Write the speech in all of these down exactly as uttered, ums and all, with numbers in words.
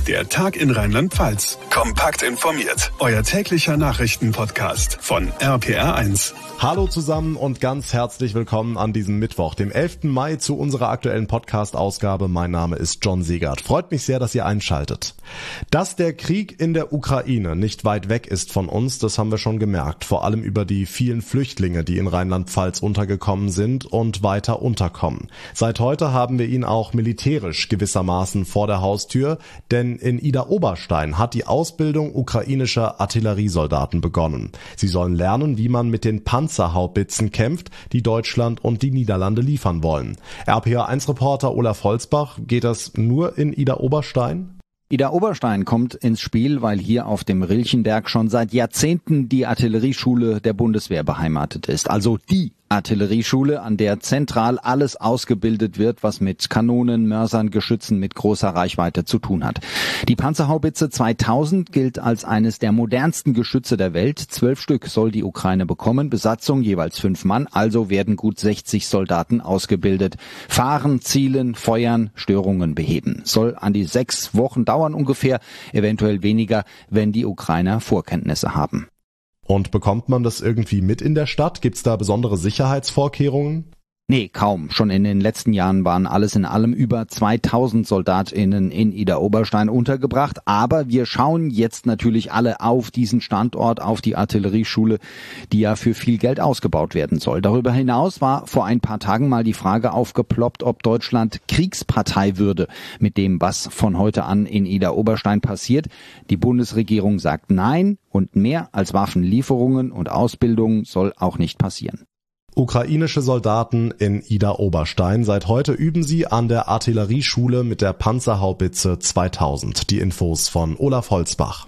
Der Tag in Rheinland-Pfalz. Kompakt informiert. Euer täglicher Nachrichtenpodcast von R P R eins. Hallo zusammen und ganz herzlich willkommen an diesem Mittwoch, dem elften Mai, zu unserer aktuellen Podcast-Ausgabe. Mein Name ist John Siegert. Freut mich sehr, dass ihr einschaltet. Dass der Krieg in der Ukraine nicht weit weg ist von uns, das haben wir schon gemerkt. Vor allem über die vielen Flüchtlinge, die in Rheinland-Pfalz untergekommen sind und weiter unterkommen. Seit heute haben wir ihn auch militärisch gewissermaßen vor der Haustür, denn in Idar-Oberstein hat die Ausbildung ukrainischer Artilleriesoldaten begonnen. Sie sollen lernen, wie man mit den Panzerhaubitzen kämpft, die Deutschland und die Niederlande liefern wollen. R P R eins Reporter Olaf Holzbach, geht das nur in Idar-Oberstein? Idar-Oberstein kommt ins Spiel, weil hier auf dem Rilchenberg schon seit Jahrzehnten die Artillerieschule der Bundeswehr beheimatet ist. Also die Artillerieschule, an der zentral alles ausgebildet wird, was mit Kanonen, Mörsern, Geschützen mit großer Reichweite zu tun hat. Die Panzerhaubitze zweitausend gilt als eines der modernsten Geschütze der Welt. Zwölf Stück soll die Ukraine bekommen, Besatzung jeweils fünf Mann, also werden gut sechzig Soldaten ausgebildet. Fahren, zielen, feuern, Störungen beheben. Soll an die sechs Wochen dauern ungefähr, eventuell weniger, wenn die Ukrainer Vorkenntnisse haben. Und bekommt man das irgendwie mit in der Stadt? Gibt's da besondere Sicherheitsvorkehrungen? Nee, kaum. Schon in den letzten Jahren waren alles in allem über zweitausend SoldatInnen in Idar-Oberstein untergebracht. Aber wir schauen jetzt natürlich alle auf diesen Standort, auf die Artillerieschule, die ja für viel Geld ausgebaut werden soll. Darüber hinaus war vor ein paar Tagen mal die Frage aufgeploppt, ob Deutschland Kriegspartei würde mit dem, was von heute an in Idar-Oberstein passiert. Die Bundesregierung sagt nein und mehr als Waffenlieferungen und Ausbildung soll auch nicht passieren. Ukrainische Soldaten in Idar-Oberstein. Seit heute üben sie an der Artillerieschule mit der Panzerhaubitze zweitausend. Die Infos von Olaf Holzbach.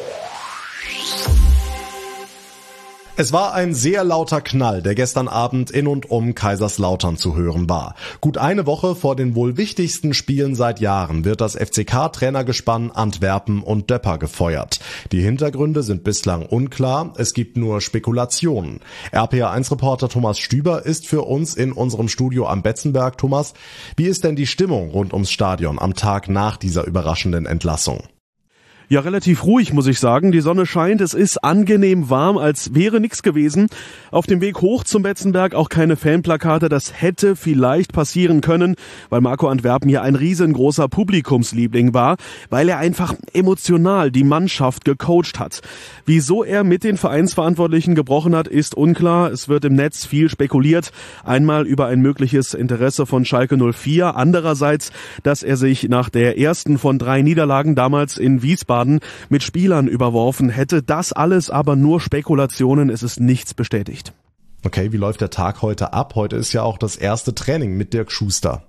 Es war ein sehr lauter Knall, der gestern Abend in und um Kaiserslautern zu hören war. Gut eine Woche vor den wohl wichtigsten Spielen seit Jahren wird das F C K-Trainergespann Antwerpen und Döpper gefeuert. Die Hintergründe sind bislang unklar, es gibt nur Spekulationen. R P R eins Reporter Thomas Stüber ist für uns in unserem Studio am Betzenberg. Thomas, wie ist denn die Stimmung rund ums Stadion am Tag nach dieser überraschenden Entlassung? Ja, relativ ruhig, muss ich sagen. Die Sonne scheint, es ist angenehm warm, als wäre nichts gewesen. Auf dem Weg hoch zum Betzenberg auch keine Fanplakate. Das hätte vielleicht passieren können, weil Marco Antwerpen hier ein riesengroßer Publikumsliebling war, weil er einfach emotional die Mannschaft gecoacht hat. Wieso er mit den Vereinsverantwortlichen gebrochen hat, ist unklar. Es wird im Netz viel spekuliert. Einmal über ein mögliches Interesse von Schalke null vier. Andererseits, dass er sich nach der ersten von drei Niederlagen damals in Wiesbaden mit Spielern überworfen hätte. Das alles aber nur Spekulationen, es ist nichts bestätigt. Okay, wie läuft der Tag heute ab? Heute ist ja auch das erste Training mit Dirk Schuster.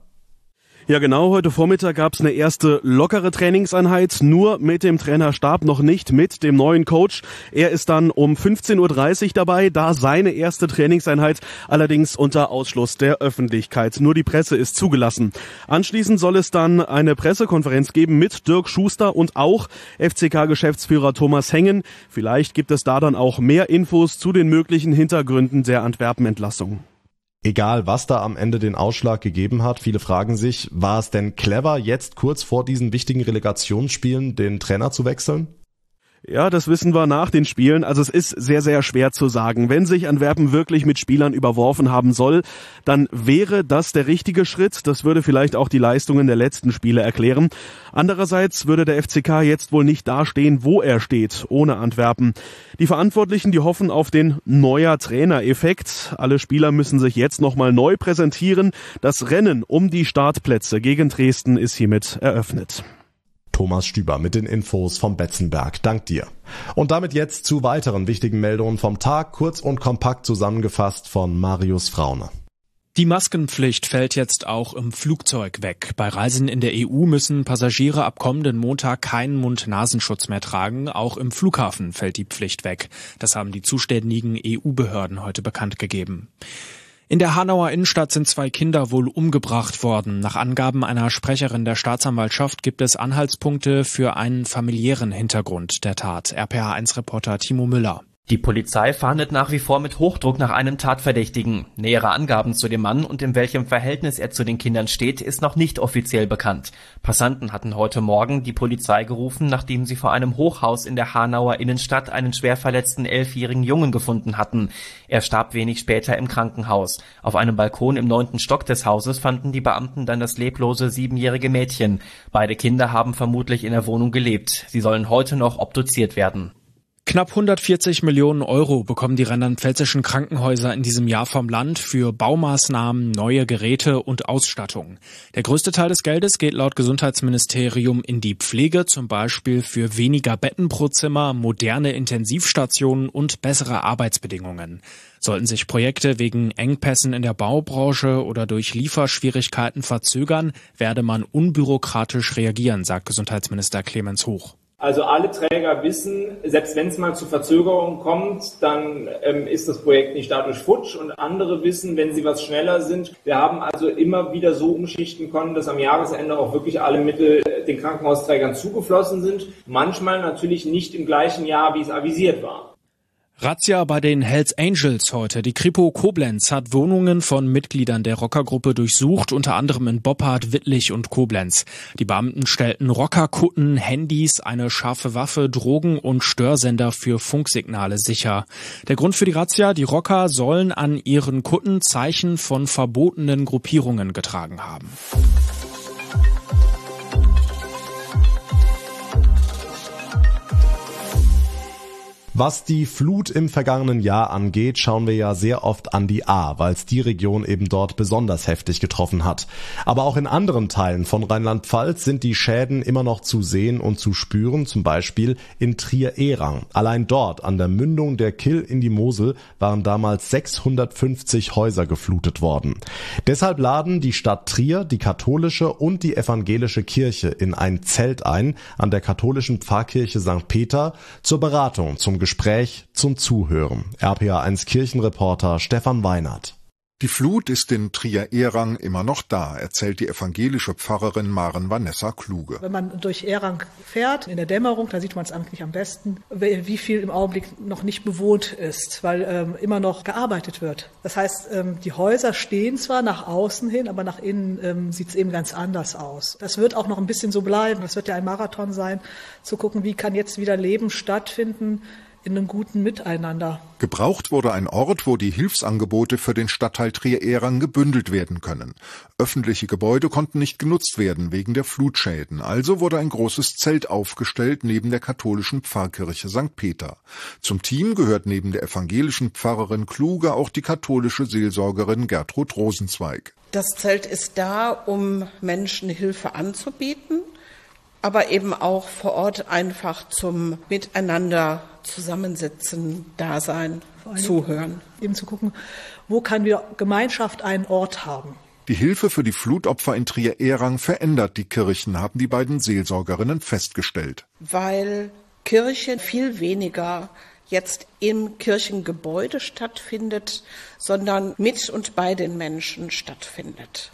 Ja genau, heute Vormittag gab es eine erste lockere Trainingseinheit, nur mit dem Trainerstab, noch nicht mit dem neuen Coach. Er ist dann um fünfzehn Uhr dreißig dabei, da seine erste Trainingseinheit, allerdings unter Ausschluss der Öffentlichkeit. Nur die Presse ist zugelassen. Anschließend soll es dann eine Pressekonferenz geben mit Dirk Schuster und auch F C K-Geschäftsführer Thomas Hengen. Vielleicht gibt es da dann auch mehr Infos zu den möglichen Hintergründen der Antwerpen-Entlassung. Egal, was da am Ende den Ausschlag gegeben hat, viele fragen sich, war es denn clever, jetzt kurz vor diesen wichtigen Relegationsspielen den Trainer zu wechseln? Ja, das wissen wir nach den Spielen. Also es ist sehr, sehr schwer zu sagen. Wenn sich Antwerpen wirklich mit Spielern überworfen haben soll, dann wäre das der richtige Schritt. Das würde vielleicht auch die Leistungen der letzten Spiele erklären. Andererseits würde der F C K jetzt wohl nicht dastehen, wo er steht, ohne Antwerpen. Die Verantwortlichen, die hoffen auf den neuer Trainer-Effekt. Alle Spieler müssen sich jetzt nochmal neu präsentieren. Das Rennen um die Startplätze gegen Dresden ist hiermit eröffnet. Thomas Stüber mit den Infos vom Betzenberg. Dank dir. Und damit jetzt zu weiteren wichtigen Meldungen vom Tag, kurz und kompakt zusammengefasst von Marius Fraune. Die Maskenpflicht fällt jetzt auch im Flugzeug weg. Bei Reisen in der E U müssen Passagiere ab kommenden Montag keinen Mund-Nasenschutz mehr tragen. Auch im Flughafen fällt die Pflicht weg. Das haben die zuständigen E U-Behörden heute bekannt gegeben. In der Hanauer Innenstadt sind zwei Kinder wohl umgebracht worden. Nach Angaben einer Sprecherin der Staatsanwaltschaft gibt es Anhaltspunkte für einen familiären Hintergrund der Tat. R P R eins Reporter Timo Müller. Die Polizei fahndet nach wie vor mit Hochdruck nach einem Tatverdächtigen. Nähere Angaben zu dem Mann und in welchem Verhältnis er zu den Kindern steht, ist noch nicht offiziell bekannt. Passanten hatten heute Morgen die Polizei gerufen, nachdem sie vor einem Hochhaus in der Hanauer Innenstadt einen schwer verletzten elfjährigen Jungen gefunden hatten. Er starb wenig später im Krankenhaus. Auf einem Balkon im neunten Stock des Hauses fanden die Beamten dann das leblose siebenjährige Mädchen. Beide Kinder haben vermutlich in der Wohnung gelebt. Sie sollen heute noch obduziert werden. Knapp hundertvierzig Millionen Euro bekommen die rheinland-pfälzischen Krankenhäuser in diesem Jahr vom Land für Baumaßnahmen, neue Geräte und Ausstattung. Der größte Teil des Geldes geht laut Gesundheitsministerium in die Pflege, zum Beispiel für weniger Betten pro Zimmer, moderne Intensivstationen und bessere Arbeitsbedingungen. Sollten sich Projekte wegen Engpässen in der Baubranche oder durch Lieferschwierigkeiten verzögern, werde man unbürokratisch reagieren, sagt Gesundheitsminister Clemens Hoch. Also alle Träger wissen, selbst wenn es mal zu Verzögerungen kommt, dann ähm, ist das Projekt nicht dadurch futsch. Und andere wissen, wenn sie was schneller sind. Wir haben also immer wieder so umschichten können, dass am Jahresende auch wirklich alle Mittel den Krankenhausträgern zugeflossen sind. Manchmal natürlich nicht im gleichen Jahr, wie es avisiert war. Razzia bei den Hells Angels heute. Die Kripo Koblenz hat Wohnungen von Mitgliedern der Rockergruppe durchsucht, unter anderem in Boppard, Wittlich und Koblenz. Die Beamten stellten Rockerkutten, Handys, eine scharfe Waffe, Drogen und Störsender für Funksignale sicher. Der Grund für die Razzia: die Rocker sollen an ihren Kutten Zeichen von verbotenen Gruppierungen getragen haben. Was die Flut im vergangenen Jahr angeht, schauen wir ja sehr oft an die Ahr, weil es die Region eben dort besonders heftig getroffen hat. Aber auch in anderen Teilen von Rheinland-Pfalz sind die Schäden immer noch zu sehen und zu spüren, zum Beispiel in Trier-Ehrang. Allein dort, an der Mündung der Kyll in die Mosel, waren damals sechshundertfünfzig Häuser geflutet worden. Deshalb laden die Stadt Trier, die katholische und die evangelische Kirche in ein Zelt ein, an der katholischen Pfarrkirche Sankt Peter, zur Beratung, zum Gespräch, zum Zuhören. R P A eins Kirchenreporter Stefan Weinert. Die Flut ist in Trier-Ehrang immer noch da, erzählt die evangelische Pfarrerin Maren Vanessa Kluge. Wenn man durch Ehrang fährt, in der Dämmerung, da sieht man es eigentlich am besten, wie viel im Augenblick noch nicht bewohnt ist, weil ähm, immer noch gearbeitet wird. Das heißt, ähm, die Häuser stehen zwar nach außen hin, aber nach innen ähm, sieht es eben ganz anders aus. Das wird auch noch ein bisschen so bleiben. Das wird ja ein Marathon sein, zu gucken, wie kann jetzt wieder Leben stattfinden, in einem guten Miteinander. Gebraucht wurde ein Ort, wo die Hilfsangebote für den Stadtteil Trier-Ehrang gebündelt werden können. Öffentliche Gebäude konnten nicht genutzt werden wegen der Flutschäden, also wurde ein großes Zelt aufgestellt neben der katholischen Pfarrkirche Sankt Peter. Zum Team gehört neben der evangelischen Pfarrerin Kluge auch die katholische Seelsorgerin Gertrud Rosenzweig. Das Zelt ist da, um Menschen Hilfe anzubieten, aber eben auch vor Ort einfach zum Miteinander zusammensitzen, Dasein, zuhören. Eben zu gucken, wo kann wieder Gemeinschaft einen Ort haben. Die Hilfe für die Flutopfer in Trier-Ehrang verändert die Kirchen, haben die beiden Seelsorgerinnen festgestellt. Weil Kirche viel weniger jetzt im Kirchengebäude stattfindet, sondern mit und bei den Menschen stattfindet.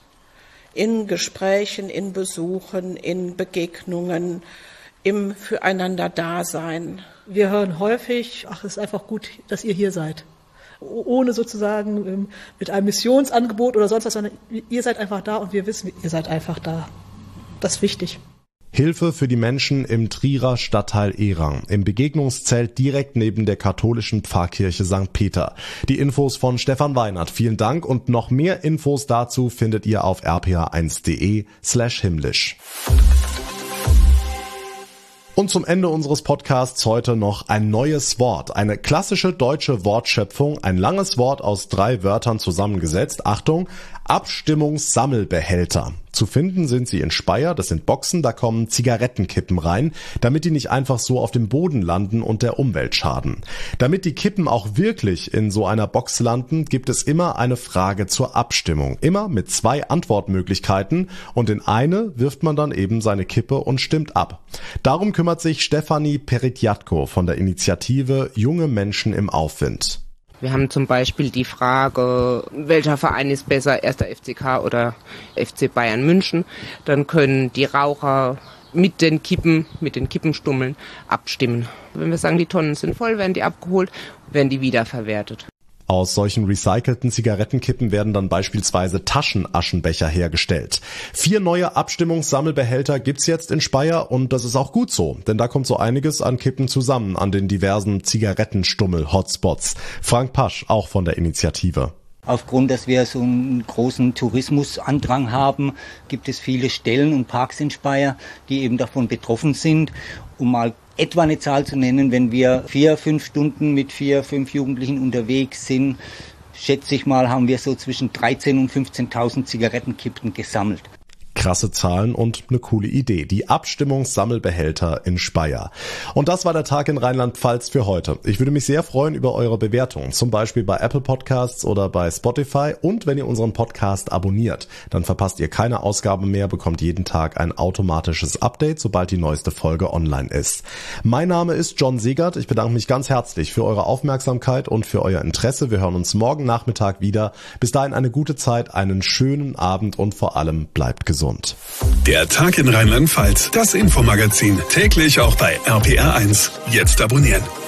In Gesprächen, in Besuchen, in Begegnungen, im Füreinander-Dasein. Wir hören häufig, ach, es ist einfach gut, dass ihr hier seid. Ohne sozusagen mit einem Missionsangebot oder sonst was, sondern ihr seid einfach da und wir wissen, ihr seid einfach da. Das ist wichtig. Hilfe für die Menschen im Trierer Stadtteil Ehrang, im Begegnungszelt direkt neben der katholischen Pfarrkirche Sankt Peter. Die Infos von Stefan Weinert. Vielen Dank und noch mehr Infos dazu findet ihr auf r p a eins punkt d e slash himmlisch. Und zum Ende unseres Podcasts heute noch ein neues Wort. Eine klassische deutsche Wortschöpfung, ein langes Wort aus drei Wörtern zusammengesetzt. Achtung, Abstimmungssammelbehälter. Zu finden sind sie in Speyer, das sind Boxen, da kommen Zigarettenkippen rein, damit die nicht einfach so auf dem Boden landen und der Umwelt schaden. Damit die Kippen auch wirklich in so einer Box landen, gibt es immer eine Frage zur Abstimmung. Immer mit zwei Antwortmöglichkeiten und in eine wirft man dann eben seine Kippe und stimmt ab. Darum kümmert sich Stefanie Peritjatko von der Initiative Junge Menschen im Aufwind. Wir haben zum Beispiel die Frage, welcher Verein ist besser, erster F C K oder F C Bayern München. Dann können die Raucher mit den Kippen, mit den Kippenstummeln abstimmen. Wenn wir sagen, die Tonnen sind voll, werden die abgeholt, werden die wiederverwertet. Aus solchen recycelten Zigarettenkippen werden dann beispielsweise Taschenaschenbecher hergestellt. Vier neue Abstimmungssammelbehälter gibt's jetzt in Speyer und das ist auch gut so, denn da kommt so einiges an Kippen zusammen an den diversen Zigarettenstummel-Hotspots. Frank Pasch, auch von der Initiative. Aufgrund, dass wir so einen großen Tourismusandrang haben, gibt es viele Stellen und Parks in Speyer, die eben davon betroffen sind. Um mal etwa eine Zahl zu nennen, wenn wir vier, fünf Stunden mit vier, fünf Jugendlichen unterwegs sind, schätze ich mal, haben wir so zwischen dreizehn und fünfzehntausend Zigarettenkippen gesammelt. Krasse Zahlen und eine coole Idee. Die Abstimmungssammelbehälter in Speyer. Und das war der Tag in Rheinland-Pfalz für heute. Ich würde mich sehr freuen über eure Bewertungen, zum Beispiel bei Apple Podcasts oder bei Spotify. Und wenn ihr unseren Podcast abonniert, dann verpasst ihr keine Ausgabe mehr, bekommt jeden Tag ein automatisches Update, sobald die neueste Folge online ist. Mein Name ist John Siegert. Ich bedanke mich ganz herzlich für eure Aufmerksamkeit und für euer Interesse. Wir hören uns morgen Nachmittag wieder. Bis dahin eine gute Zeit, einen schönen Abend und vor allem bleibt gesund. Der Tag in Rheinland-Pfalz, das Infomagazin, täglich auch bei R P R eins. Jetzt abonnieren.